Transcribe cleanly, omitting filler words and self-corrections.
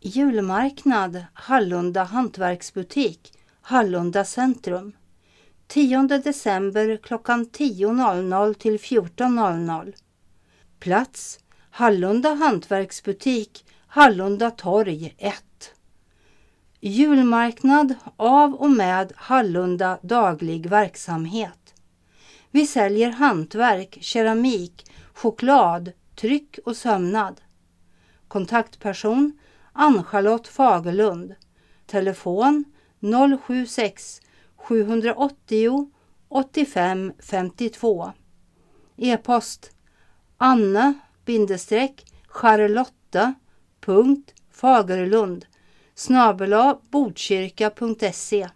Julmarknad, Hallunda hantverksbutik, Hallunda centrum. 10 december klockan 10.00 till 14.00. Plats, Hallunda hantverksbutik, Hallunda torg 1. Julmarknad av och med Hallunda daglig verksamhet. Vi säljer hantverk, keramik, choklad, tryck och sömnad. Kontaktperson Ann-Charlotte Fagerlund. Telefon 076 780 85 52. E-post Anne-Charlotta.Fagerlund @botkyrka.se.